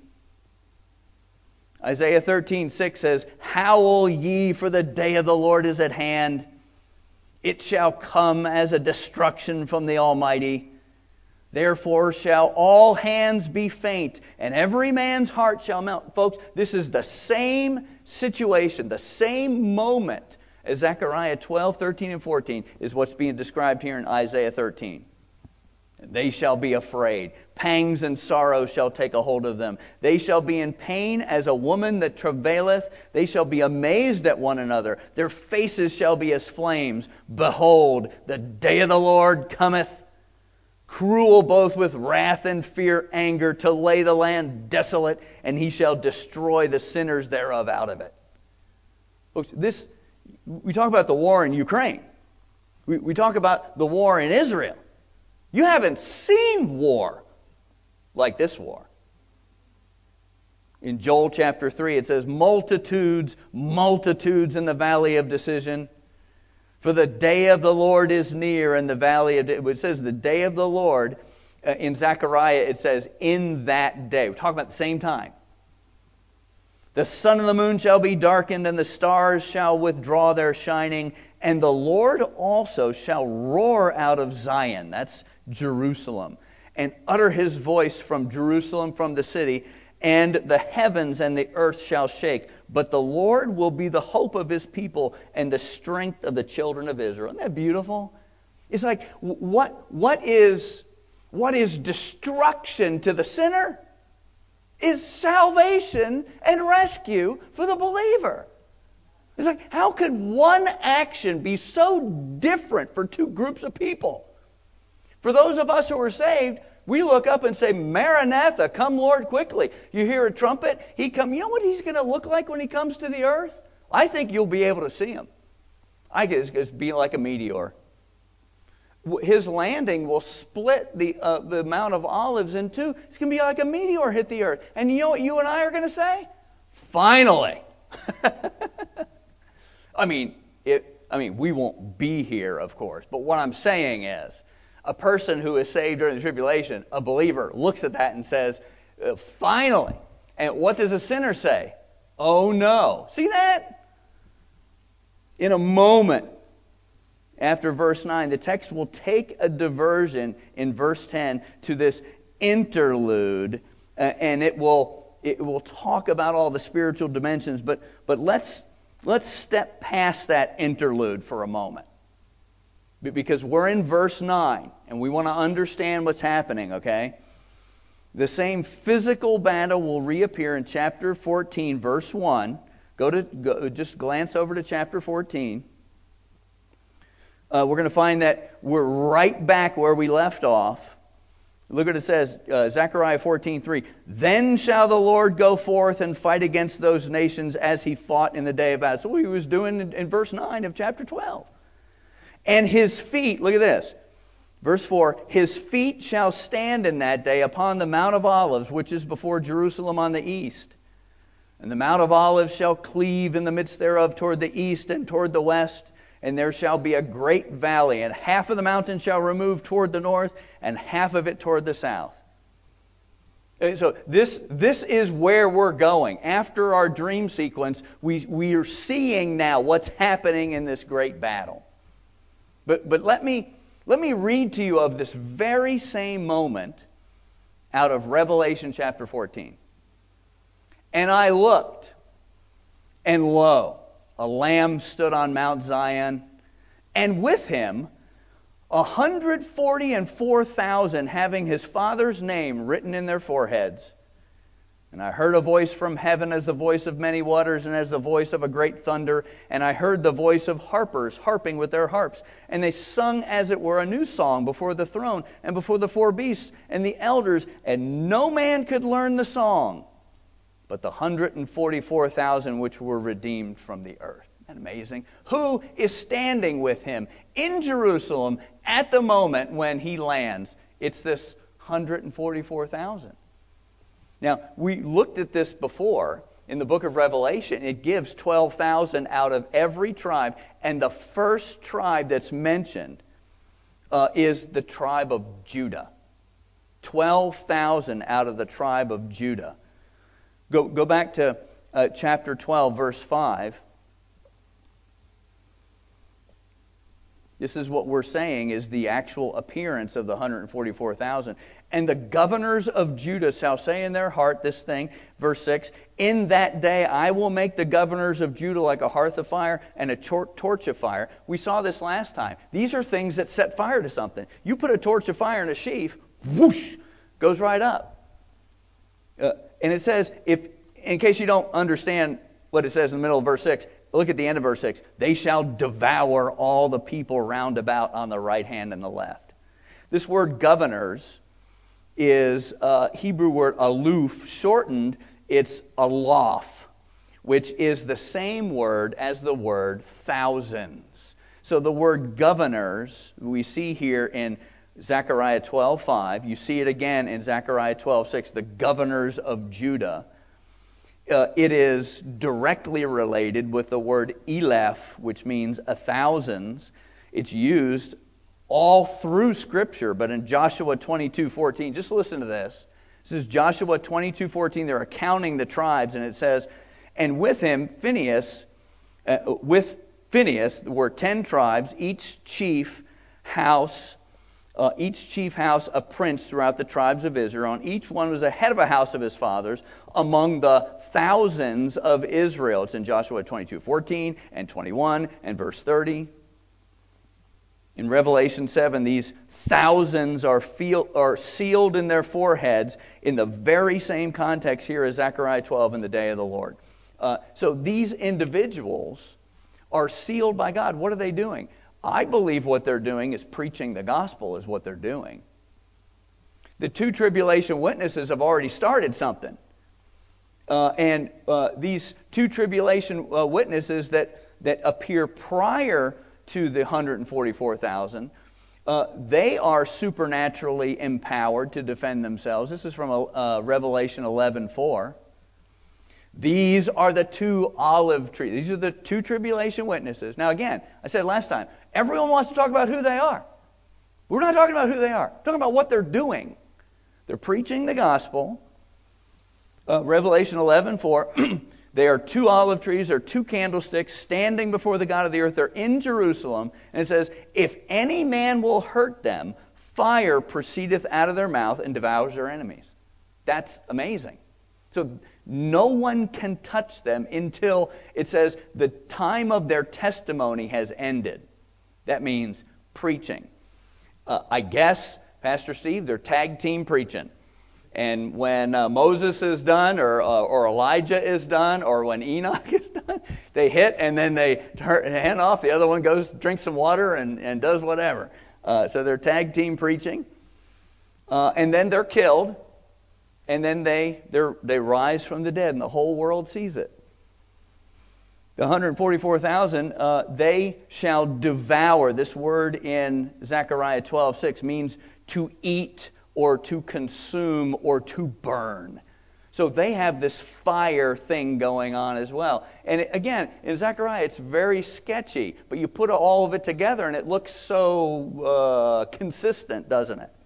Isaiah 13:6 says, "Howl ye, for the day of the Lord is at hand. It shall come as a destruction from the Almighty. Therefore shall all hands be faint, and every man's heart shall melt." Folks, this is the same situation, the same moment as Zechariah 12, 13, and 14 is what's being described here in Isaiah 13. They shall be afraid. Pangs and sorrow shall take a hold of them. They shall be in pain as a woman that travaileth. They shall be amazed at one another. Their faces shall be as flames. Behold, the day of the Lord cometh, cruel both with wrath and fear, anger, to lay the land desolate, and He shall destroy the sinners thereof out of it. Folks, we talk about the war in Ukraine. We talk about the war in Israel. You haven't seen war like this war. In Joel chapter 3, it says, multitudes, multitudes in the valley of decision. For the day of the Lord is near in the valley of... It says the day of the Lord. In Zechariah, it says, in that day. We're talking about the same time. The sun and the moon shall be darkened, and the stars shall withdraw their shining. And the Lord also shall roar out of Zion. That's Jerusalem. And utter His voice from Jerusalem, from the city. And the heavens and the earth shall shake. But the Lord will be the hope of His people and the strength of the children of Israel. Isn't that beautiful? It's like, what is destruction to the sinner is salvation and rescue for the believer. It's like, how could one action be so different for two groups of people? For those of us who are saved, we look up and say, Maranatha, come Lord quickly. You hear a trumpet, He come. You know what He's going to look like when He comes to the earth? I think you'll be able to see Him. I guess it's going to be like a meteor. His landing will split the Mount of Olives in two. It's going to be like a meteor hit the earth. And you know what you and I are going to say? Finally. I mean, we won't be here, of course. But what I'm saying is, a person who is saved during the tribulation, a believer, looks at that and says, finally. And what does a sinner say? Oh no. See that? In a moment, after verse 9, the text will take a diversion in verse 10 to this interlude, and it will talk about all the spiritual dimensions. But let's step past that interlude for a moment. because we're in verse 9, and we want to understand what's happening, okay? The same physical battle will reappear in chapter 14, verse 1. Just glance over to chapter 14. We're going to find that we're right back where we left off. Look what it says, Zechariah 14:3. Then shall the Lord go forth and fight against those nations as he fought in the day of battle. That's what he was doing in verse 9 of chapter 12. And his feet, look at this, verse 4, his feet shall stand in that day upon the Mount of Olives, which is before Jerusalem on the east. And the Mount of Olives shall cleave in the midst thereof toward the east and toward the west. And there shall be a great valley, and half of the mountain shall remove toward the north, and half of it toward the south. So this is where we're going. After our dream sequence, we are seeing now what's happening in this great battle. But let me read to you of this very same moment out of Revelation chapter 14. And I looked, and lo, a lamb stood on Mount Zion, and with him 144,000 having his Father's name written in their foreheads. And I heard a voice from heaven as the voice of many waters and as the voice of a great thunder. And I heard the voice of harpers harping with their harps. And they sung as it were a new song before the throne and before the four beasts and the elders. And no man could learn the song but the 144,000 which were redeemed from the earth. Isn't that amazing? Who is standing with him in Jerusalem at the moment when he lands? It's this 144,000. Now, we looked at this before in the book of Revelation. It gives 12,000 out of every tribe. And the first tribe that's mentioned is the tribe of Judah. 12,000 out of the tribe of Judah. Go back to chapter 12, verse 5. This is what we're saying is the actual appearance of the 144,000. And the governors of Judah shall say in their heart this thing, verse 6, in that day I will make the governors of Judah like a hearth of fire and a torch of fire. We saw this last time. These are things that set fire to something. You put a torch of fire in a sheaf, whoosh, goes right up. And it says, in case you don't understand what it says in the middle of verse 6, look at the end of verse 6. They shall devour all the people round about on the right hand and the left. This word governors is a Hebrew word aloof, shortened. It's alof, which is the same word as the word thousands. So the word governors we see here in Zechariah 12:5. You see it again in Zechariah 12:6, the governors of Judah. It is directly related with the word eleph, which means a thousands. It's used all through Scripture, but in Joshua 22:14, just listen to this. This is Joshua 22:14. They're counting the tribes, and it says, and with him, Phinehas, there were 10 tribes, each chief house a prince throughout the tribes of Israel, and each one was a head of a house of his fathers among the thousands of Israel. It's in Joshua 22:14 and 21 and verse 30. In Revelation 7, these thousands are sealed in their foreheads in the very same context here as Zechariah 12 in the day of the Lord. So these individuals are sealed by God. What are they doing? I believe what they're doing is preaching the gospel is what they're doing. The two tribulation witnesses have already started something. And these two tribulation witnesses that appear prior to the 144,000, they are supernaturally empowered to defend themselves. This is from Revelation 11:4. These are the two olive trees. These are the two tribulation witnesses. Now again, I said last time, everyone wants to talk about who they are. We're not talking about who they are. We're talking about what they're doing. They're preaching the gospel. Revelation 11:4. They are two olive trees, they're two candlesticks standing before the God of the earth. They're in Jerusalem. And it says, if any man will hurt them, fire proceedeth out of their mouth and devours their enemies. That's amazing. So no one can touch them until, it says, the time of their testimony has ended. That means preaching. I guess, Pastor Steve, they're tag team preaching. And when Moses is done, or Elijah is done, or when Enoch is done, they hit and then they hand off. The other one goes, drinks some water, and does whatever. So they're tag team preaching. And then they're killed. And then they rise from the dead, and the whole world sees it. The 144,000, they shall devour. This word in Zechariah 12:6 means to eat or to consume or to burn. So they have this fire thing going on as well. And again, in Zechariah, it's very sketchy, but you put all of it together and it looks so consistent, doesn't it?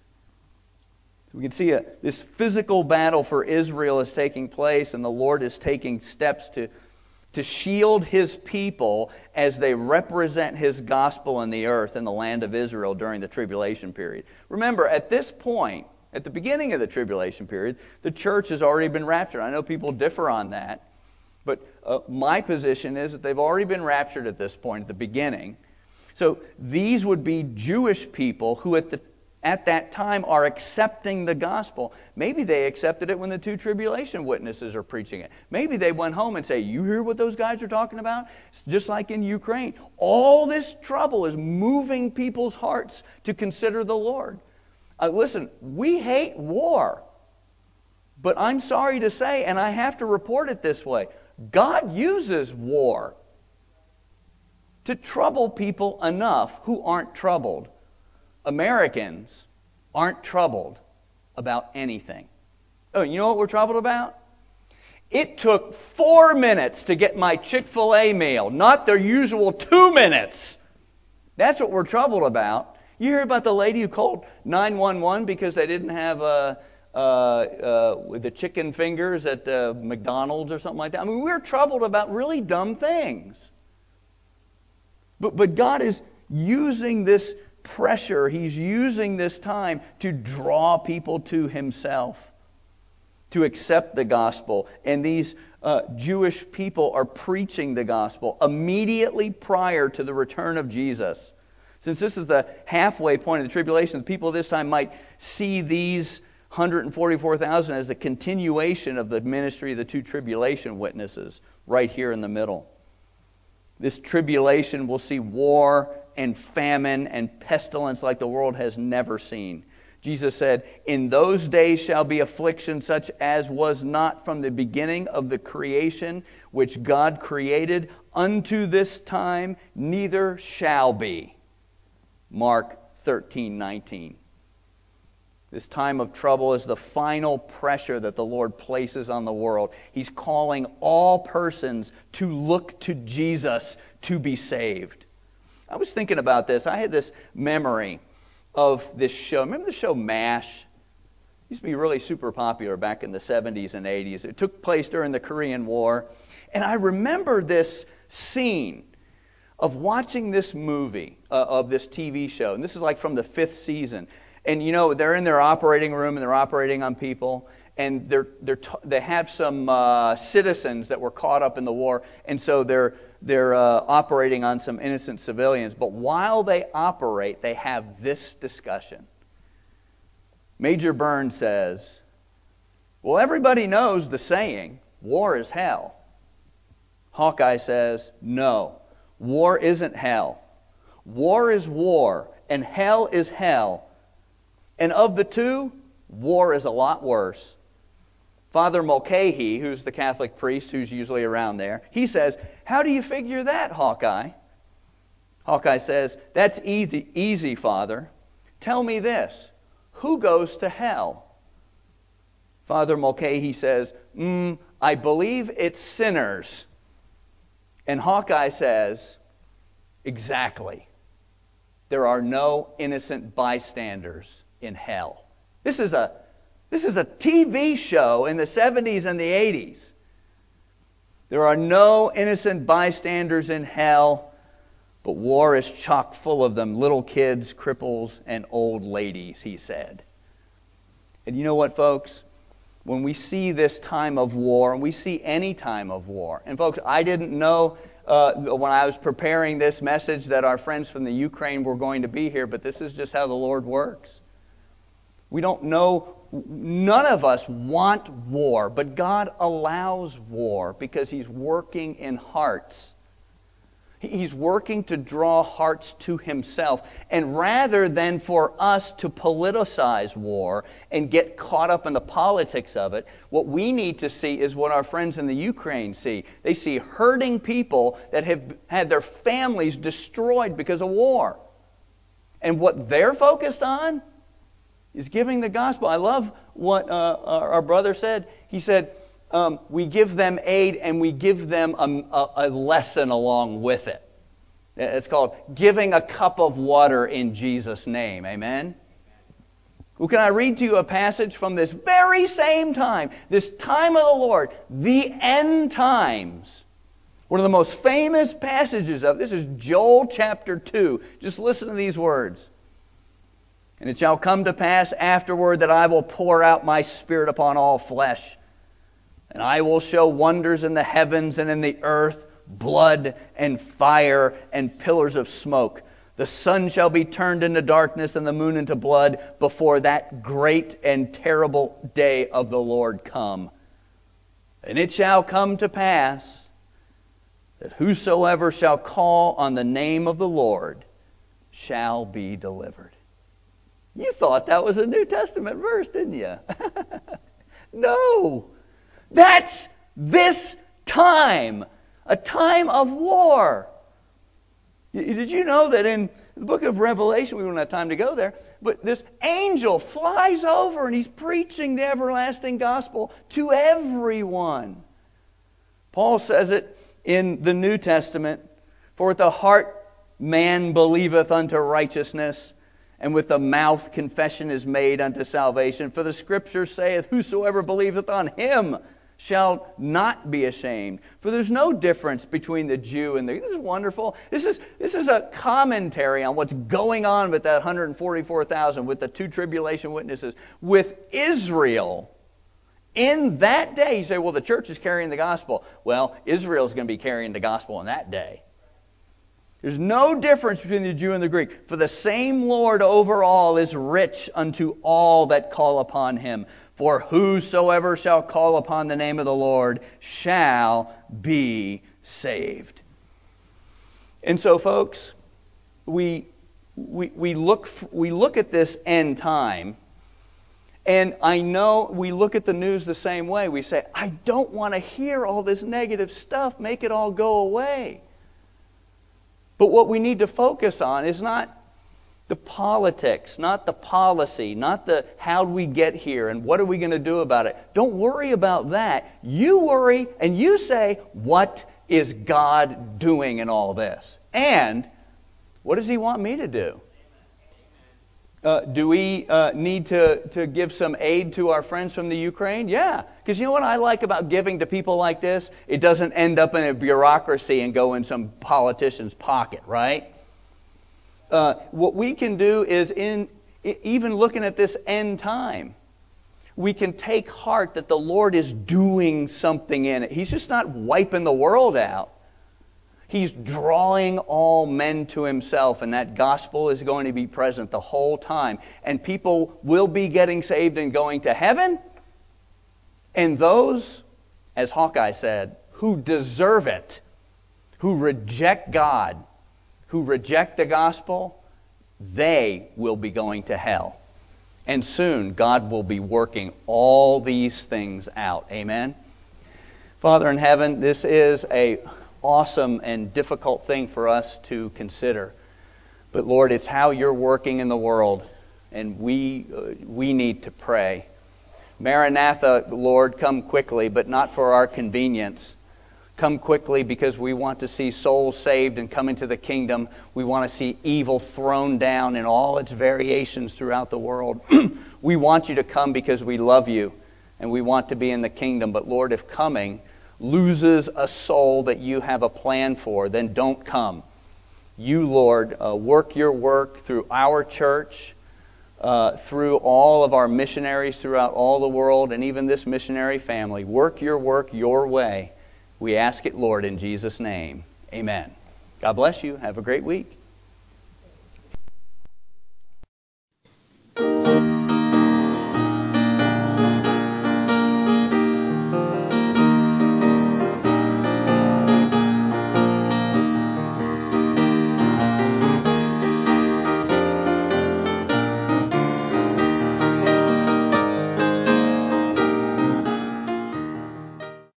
We can see this physical battle for Israel is taking place, and the Lord is taking steps to shield His people as they represent His gospel in the earth in the land of Israel during the tribulation period. Remember, at this point, at the beginning of the tribulation period, the church has already been raptured. I know people differ on that, but my position is that they've already been raptured at this point, at the beginning. So these would be Jewish people who at that time are accepting the gospel. Maybe they accepted it when the two tribulation witnesses are preaching it. Maybe they went home and say, you hear what those guys are talking about? It's just like in Ukraine. All this trouble is moving people's hearts to consider the Lord. Listen, we hate war. But I'm sorry to say, and I have to report it this way, God uses war to trouble people enough who aren't troubled. Americans aren't troubled about anything. Oh, you know what we're troubled about? It took 4 minutes to get my Chick-fil-A meal, not their usual 2 minutes. That's what we're troubled about. You hear about the lady who called 911 because they didn't have the chicken fingers at McDonald's or something like that. I mean, we're troubled about really dumb things. But God is using this pressure, He's using this time to draw people to Himself, to accept the gospel. And these Jewish people are preaching the gospel immediately prior to the return of Jesus. Since this is the halfway point of the tribulation, the people of this time might see these 144,000 as the continuation of the ministry of the two tribulation witnesses right here in the middle. This tribulation will see war and famine and pestilence like the world has never seen. Jesus said, in those days shall be affliction such as was not from the beginning of the creation which God created unto this time, neither shall be. Mark 13:19. This time of trouble is the final pressure that the Lord places on the world. He's calling all persons to look to Jesus to be saved. I was thinking about this. I had this memory of this show. Remember the show MASH? It used to be really super popular back in the 70s and 80s. It took place during the Korean War. And I remember this scene of watching this movie, of this TV show. And this is like from the 5th season. And you know, they're in their operating room and they're operating on people. And they have some citizens that were caught up in the war. And so they're operating on some innocent civilians. But while they operate, they have this discussion. Major Burns says, well, everybody knows the saying, war is hell. Hawkeye says, no, war isn't hell. War is war, and hell is hell. And of the two, war is a lot worse. Father Mulcahy, who's the Catholic priest who's usually around there, he says, how do you figure that, Hawkeye? Hawkeye says, that's easy, Father. Tell me this, who goes to hell? Father Mulcahy says, I believe it's sinners. And Hawkeye says, exactly. There are no innocent bystanders in hell. This is a TV show in the 70s and the 80s. There are no innocent bystanders in hell, but war is chock full of them, little kids, cripples, and old ladies, he said. And you know what, folks? When we see this time of war, and we see any time of war, and folks, I didn't know when I was preparing this message that our friends from the Ukraine were going to be here, but this is just how the Lord works. We don't know, none of us want war, but God allows war because He's working in hearts. He's working to draw hearts to Himself. And rather than for us to politicize war and get caught up in the politics of it, what we need to see is what our friends in the Ukraine see. They see hurting people that have had their families destroyed because of war. And what they're focused on is giving the gospel. I love what our brother said. He said, we give them aid and we give them a lesson along with it. It's called giving a cup of water in Jesus' name. Amen? Well, can I read to you a passage from this very same time, this time of the Lord, the end times? One of the most famous passages of this is Joel chapter 2. Just listen to these words. And it shall come to pass afterward that I will pour out my Spirit upon all flesh. And I will show wonders in the heavens and in the earth, blood and fire and pillars of smoke. The sun shall be turned into darkness and the moon into blood before that great and terrible day of the Lord come. And it shall come to pass that whosoever shall call on the name of the Lord shall be delivered. You thought that was a New Testament verse, didn't you? No. That's this time. A time of war. Did you know that in the book of Revelation, we don't have time to go there, but this angel flies over and he's preaching the everlasting gospel to everyone. Paul says it in the New Testament, for with the heart man believeth unto righteousness, and with the mouth confession is made unto salvation. For the Scripture saith, whosoever believeth on Him shall not be ashamed. For there's no difference between the Jew and the... This is wonderful. This is a commentary on what's going on with that 144,000, with the two tribulation witnesses, with Israel. In that day, you say, well, the church is carrying the gospel. Well, Israel's going to be carrying the gospel in that day. There's no difference between the Jew and the Greek. For the same Lord over all is rich unto all that call upon Him. For whosoever shall call upon the name of the Lord shall be saved. And so, folks, we look at this end time, and I know we look at the news the same way. We say, I don't want to hear all this negative stuff. Make it all go away. But what we need to focus on is not the politics, not the policy, not the how do we get here and what are we going to do about it. Don't worry about that. You worry and you say, what is God doing in all this? And what does He want me to do? Do we need to give some aid to our friends from the Ukraine? Yeah. Because you know what I like about giving to people like this? It doesn't end up in a bureaucracy and go in some politician's pocket, right? What we can do is, even looking at this end time, we can take heart that the Lord is doing something in it. He's just not wiping the world out. He's drawing all men to Himself, and that gospel is going to be present the whole time. And people will be getting saved and going to heaven. And those, as Hawkeye said, who deserve it, who reject God, who reject the gospel, they will be going to hell. And soon God will be working all these things out. Amen? Father in heaven, this is a awesome and difficult thing for us to consider. But Lord, it's how You're working in the world, and we need to pray. Maranatha, Lord, come quickly, but not for our convenience. Come quickly because we want to see souls saved and come into the kingdom. We want to see evil thrown down in all its variations throughout the world. We want You to come because we love You and we want to be in the kingdom. But Lord, if coming loses a soul that You have a plan for, then don't come. You, Lord, work Your work through our church, through all of our missionaries throughout all the world, and even this missionary family. Work Your work Your way. We ask it, Lord, in Jesus' name. Amen. God bless you. Have a great week.